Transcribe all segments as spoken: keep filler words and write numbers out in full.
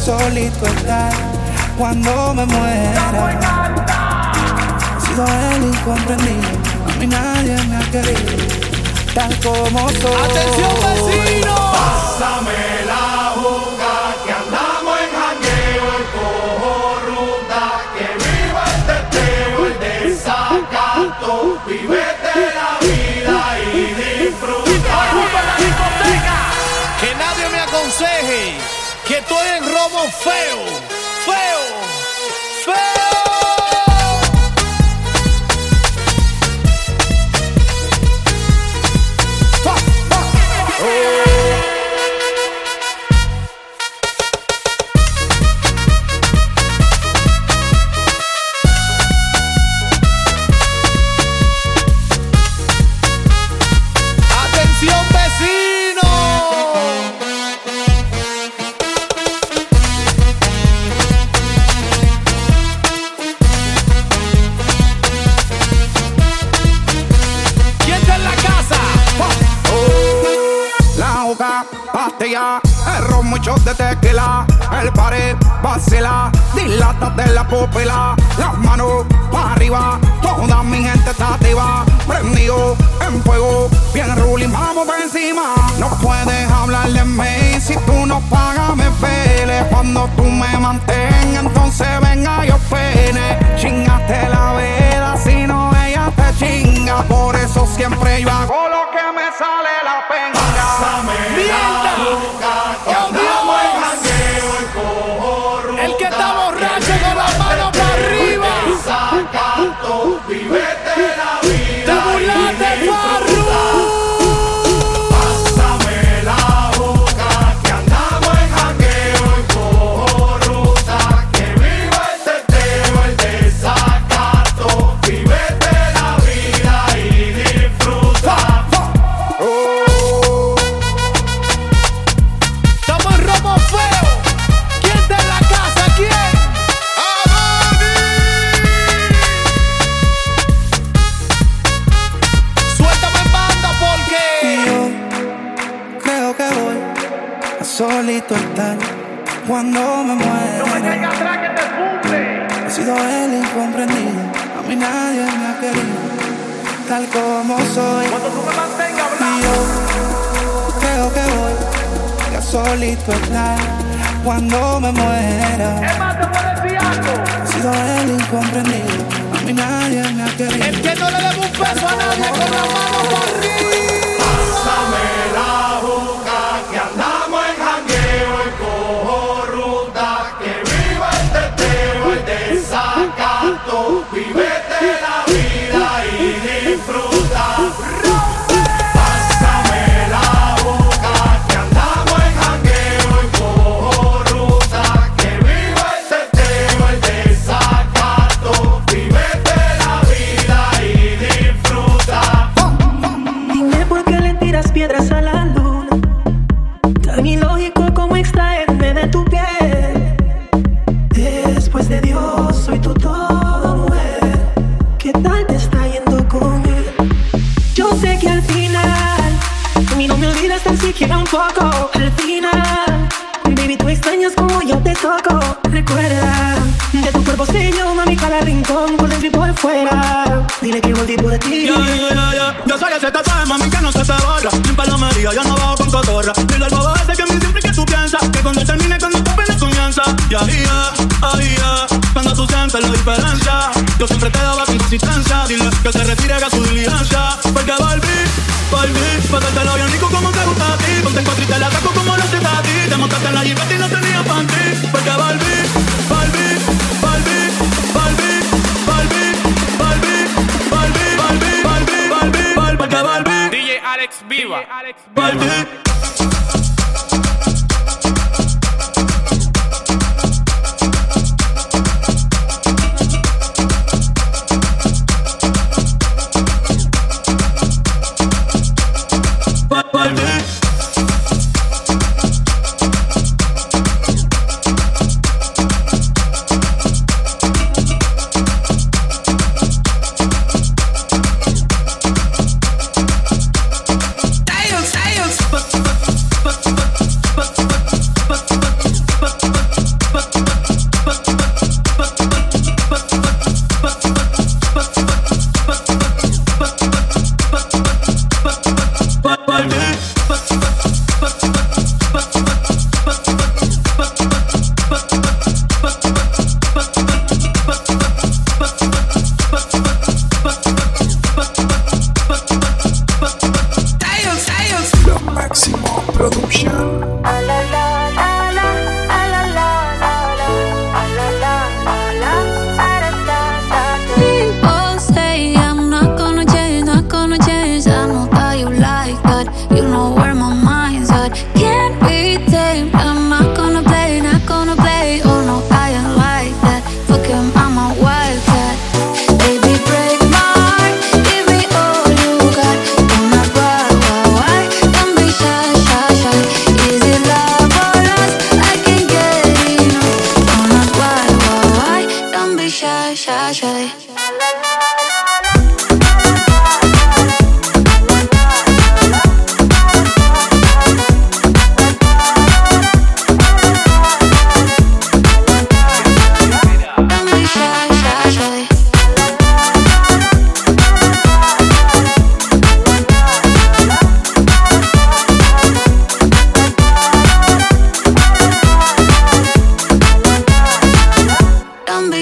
solito estar cuando me muera. He sido el incomprendido, a mí nadie me ha querido tal como soy. ¡Atención, vecino! Pásame la juga, que andamos en jangueo, el cojo ruta, que viva el teteo, el desacato, vívete la vida y disfruta. La discoteca. Que nadie me aconseje que estoy en robo feo, feo, feo. El ron, muchos de tequila, el pared vacila, dilátate la pupila, las manos para arriba, toda mi gente está activa, prendido en fuego, bien ruling, vamos por encima. No puedes hablar de mí si tú no pagas, me pele. Cuando tú me mantengas, entonces venga yo pene. Chingaste la vela, si no ella te chinga, por eso siempre yo hago lo que me sale la penga. Pásame la juga, que andamos en jangueo, el cojo ruta, el que está borracho con las manos para arriba. Desacato, vívete la vida. Te burlaste, Farru. Pásame la juga, que andamos en jangueo, el cojo ruta, que viva el teteo, el desacato, vívete la vida y disfruta. Estamos en robo feo. ¿Quién está en la casa? ¿Quién? Suéltame en banda porque yo creo que voy a solito estar cuando me muera. no me caiga atrás que te cumple. He sido el incomprendido, a mí nadie me ha querido tal como soy. Cuando tú me mantengas Y hablando. yo creo que voy a solito estar cuando me muera. Es más, te puedo decir algo. He sido el incomprendido, a mí nadie me ha querido. El que no le debe un peso a nadie con la mano para arriba. Pásame la juga, que andamos en jangueo, el cojo ruta, que viva el teteo, el desacato, vívete la vida y disfruta. Pásame la juga, que andamos en jangueo, el cojo ruta, que viva el teteo, el desacato, vívete la vida y disfruta. Dime por qué le tiras piedras a la luna. Tan ilógico como extraerme de tu piel. Después de Dios soy tu todo, mujer. ¿Qué tal te está yendo con él? Yo sé que al final a mí no me olvidas tan siquiera un poco. Al final, baby, tú extrañas como yo te toco. Recuerda, de tu cuerpo sé yo, mami, cada rincón, por dentro y por fuera. Dile que volví por ti. Yeah, yeah, yeah, yeah. Yo soy ese tatuaje, mami, que no se te borra. Sin palomería, yo no bajo con cotorra. Dile al bobo ese que a mí siempre que tú piensas que cuando termine con esta pena comienza. Y ahí ya, ahí ya, cuando tú sientes la diferencia, yo siempre te daba con consistencia. Dile que se retire, haga su diligencia. Porque volví, volví, pasártelo bien rico como te gusta a ti. Ponte en cuatro y te la saco como lo haces a ti. Te montaste en la jipeta y no tenía panty. Porque volví, volví, volví, volví, volví, volví, volví, volví, volví, volví, volví, porque volví. D J Alex Viva. Volví. But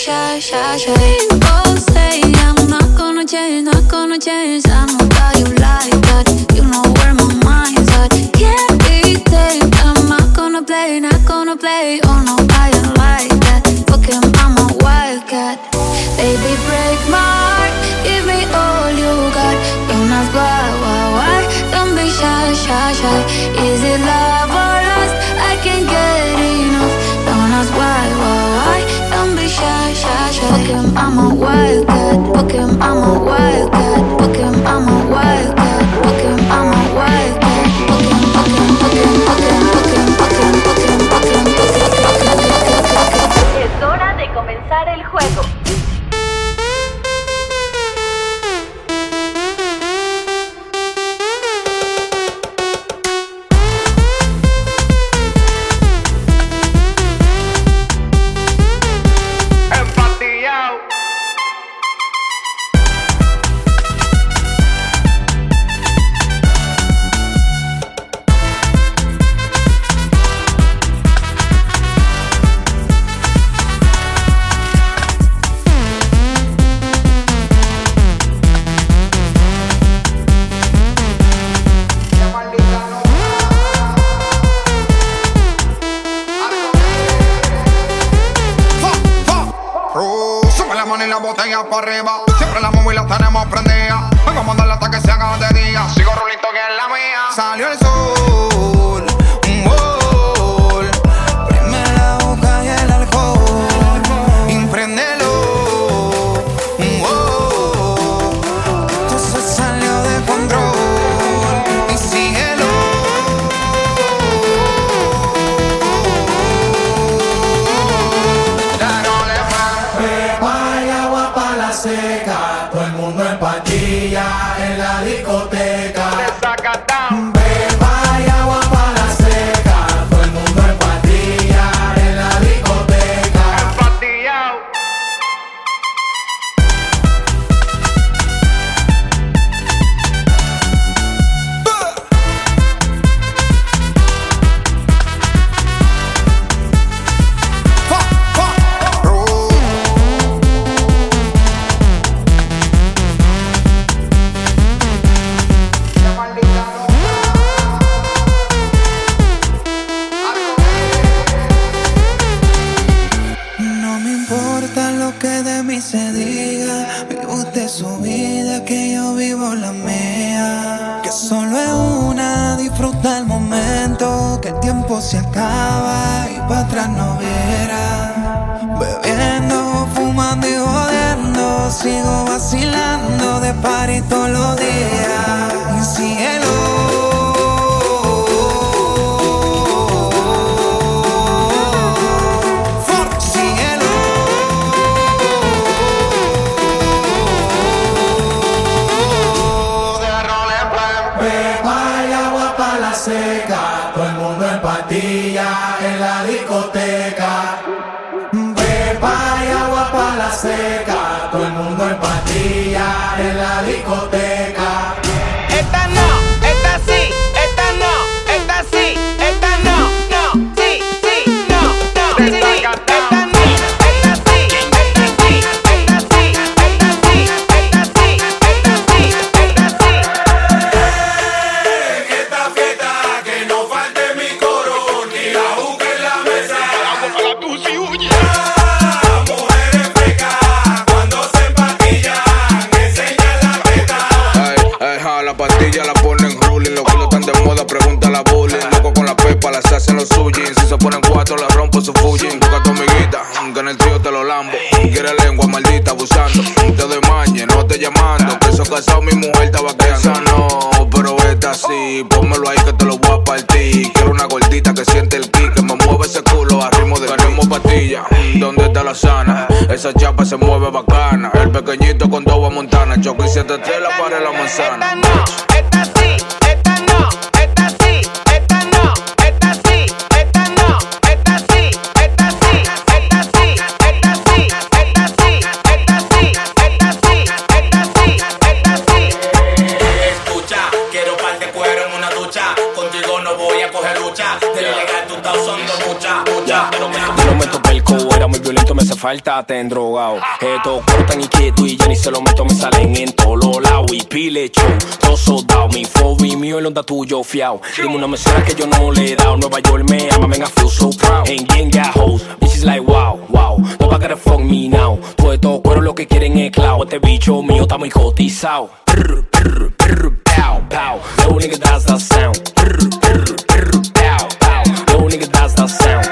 shy, shy, shy. People say I'm not gonna change, not gonna change. I know that you like that. You know where my mind's at. Can't be tamed. I'm not gonna play, not gonna play. Oh no, I ain't like that. Fuck him, I'm a wildcat. Baby, break my heart. Give me all you got. Don't ask why, why, why. Don't be shy, shy, shy. Is it love or lust? I can't get enough. Don't ask why, why, why. Don't be shy, shy, shy. Fuck him, I'm a wildcat. Fuck him, I'm a wildcat. Fuck him, I'm a wildcat. Fuck him, I'm a wildcat. Fuck him, fuck him, fuck him, fuck him, fuck him, fuck him, fuck him, fuck him, fuck him. Es hora de comenzar el juego. para arriba. Siempre la móvil la tenemos prendida. Vengo a mandarla hasta que se haga de día. Sigo rulito que es la mía. Salió el sol, un gol. Prime la boca y el alcohol. Impréndelo, un gol. Entonces salió de control. Y síguelo. Pepa y agua pa' la seca. Todo el mundo en pastilla en la discoteca. Pepa y agua pa' la seca. Todo el mundo en pastilla en la discoteca. Empastillao. No me importa lo que de mí se diga. Vive usted su vida, que yo vivo la mía. Que solo es una, disfruta el momento. Que el tiempo se acaba y para atrás no verá. Bebiendo, fumando y jodiendo. Sigo vacilando de party todos los días. Y síguelo. Pepa y agua pa' la seca. Todo el mundo en pastilla en la discoteca. Pepa y agua pa' la seca. Todo el mundo en pastilla en la discoteca. Esta no, esta sí, esta no, esta sí, esta no, no, sí, sí, no, no, sí, esta no, esta sí, esta sí, esta sí, esta sí, esta sí, esta sí, esta sí. En esta fiesta que no falte mi coro ni la juca en la mesa. Las mujeres frescas cuando se empaquillan enseñan la teta. Ay, ay, ja, la pastilla la ponen ruling. Los culos están de moda, pregunta la bullying. Loco con la pepa, las hacen los suying. Si se ponen cuatro, la rompo su fujin. Busca a tu amiguita, que en el trío te lo lambo. Quiere lengua maldita abusando. Te doy mañe, no te llamando. Que eso casado, mi mujer estaba esa no, pero esta sí. Pónmelo ahí que te lo voy a partir. Quiero una gordita que siente el kick. Que me mueve ese culo a ritmo de tenemos pastilla. ¿Dónde está la sana? Esa chapa se mueve bacana. El pequeñito con dos montana. Choco y siete la para la manzana. Esta no, esta sí, esta no, esta sí, esta no, esta sí, esta no, esta sí, esta sí, esta sí, esta sí, esta sí, esta sí, esta sí, esta sí, esta sí. Escucha, quiero par de cuero en una ducha. Contigo no voy a coger lucha. De llegar tú estás usando mucha, mucha. Yo no me topé el cobo, era muy violento. violento me hace falta, te endrogado. Estos cueros tan inquietos y ya ni se lo meto, me salen en todos los lados. Y pile show, todo soldado, mi flow y mío, el onda tuyo fiao. Dime una mesera que yo no le he dado. Nueva York me ama, man, I feel so proud. Ain't gang got hoes, bitches like wow, wow. Nobody gotta fuck me now. Todos estos cueros lo que quieren es clout. Este bicho mío está muy cotizado. Prr, prr, prr, pow, pow. Little nigga that's that sound. Prr, prr, prr, pow, pow. Little nigga that's that sound.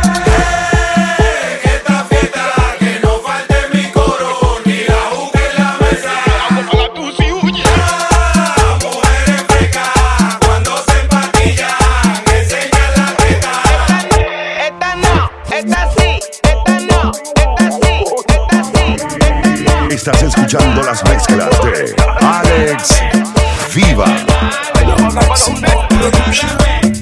Estás escuchando las mezclas de Alex Viva. Máximo Production.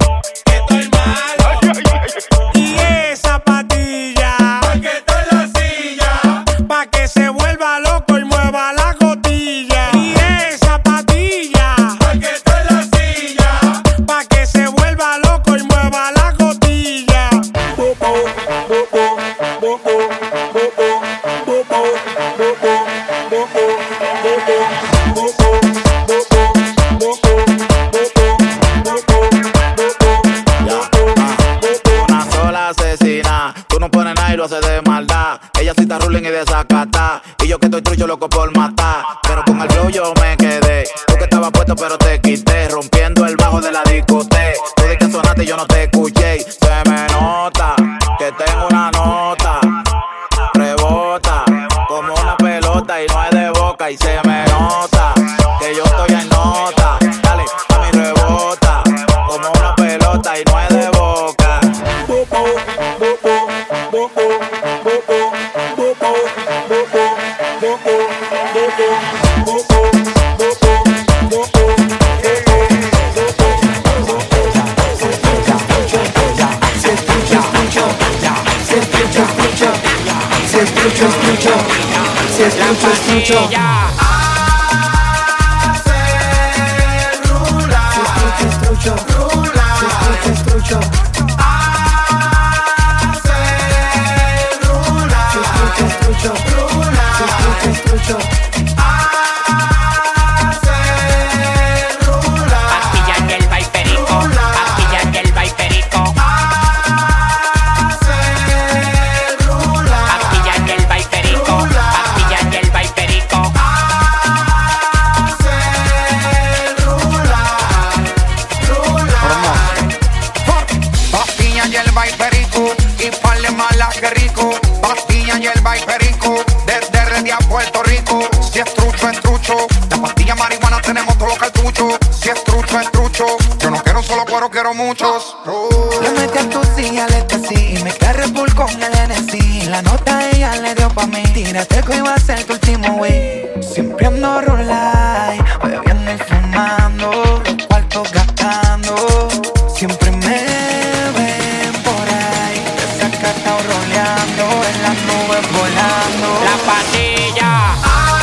Y esa patilla, pa' que esté en la silla, pa' que se vuelva loco y mueva la cotilla. Y esa patilla, pa' que esté en la silla, pa' que se vuelva loco y mueva la cotilla. Bobo, bobo, bobo, bobo, bobo, Una sola asesina, tú no pones nada y lo haces de maldad. Ella sí está ruling y desacata, y yo que estoy trucho loco por matar. Pero con el flow yo me quedé, tú que estabas puesto pero te quité, rompiendo el bajo de la discoteca. Tú de que sonaste y yo no te escuché. Se me nota que tengo una nota, rebota como una pelota y no es de boca. Y se me nota que yo estoy en nota, dale, a mi rebota como una pelota y no es de boca. Bobo, bobo, bobo, bobo, bobo, bobo, bobo, la patilla. Puerto Rico, si es trucho, es trucho. La pastilla marihuana tenemos todos los cartuchos. Si es trucho, es trucho. Yo no quiero solo cuero, quiero muchos. Le metí a tu silla, le sí, y me cargué full con el N S I. La nota ella le dio pa' mí. Tírate que iba a ser tu último wey. Siempre ando rulay, bebiendo y fumando, los cuartos gastando. Siempre me ven por ahí, desacatado roleando, en las nubes volando. La patilla.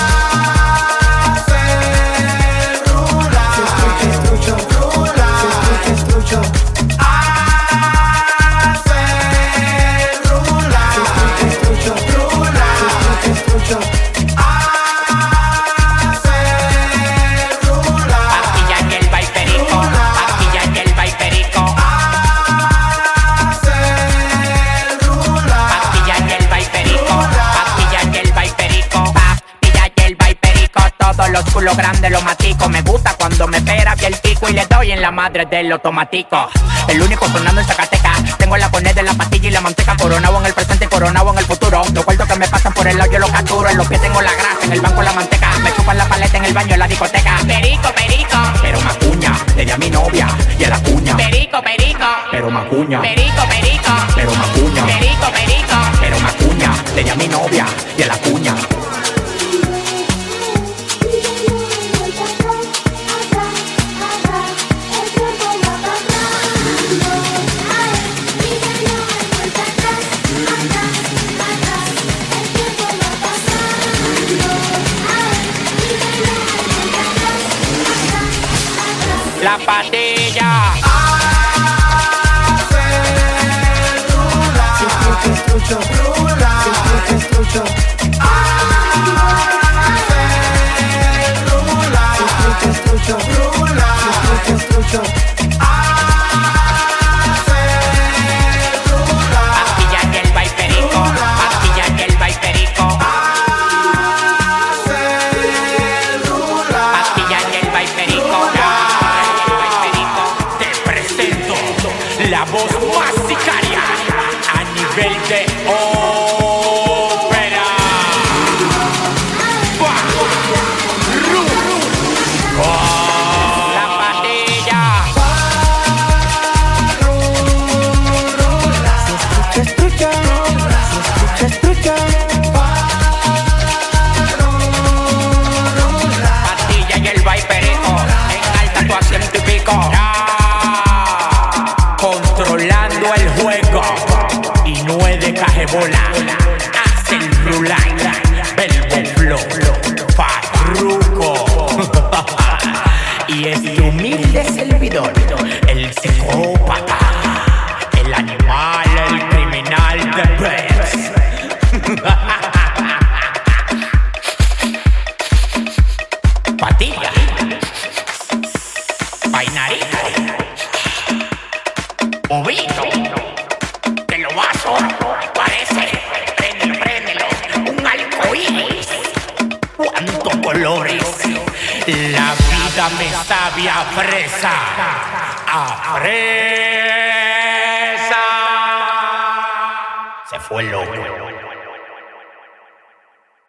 Culo grande lo matico, me gusta cuando me pera bien el pico y le doy en la madre del automático. El único sonando en Zacatecas, tengo la poned de la pastilla y la manteca, coronado en el presente y coronado en el futuro. Los cuartos que me pasan por el lado yo los capturo, en los pies tengo la grasa, en el banco la manteca, me chupan la paleta en el baño en la discoteca. Perico, perico, pero macuña, le di a mi novia y a la cuña. Perico, perico, pero macuña. Perico, perico, pero macuña. Perico, perico, pero macuña, le di a mi novia y a la cuña. La patilla. Hace rula, rula, rula. Controlando el juego y no es de cajebola. Hace el rulay, Belbo Flow, Farruko. Y este humilde servidor, el psicópata, el animal, el criminal de Pez. Patilla, vainarita, bobito, que lo vaso parece, préndelo, préndelo, un arcoíris. Cuántos colores, la vida me sabe a fresa, a fresa. Se fue loco.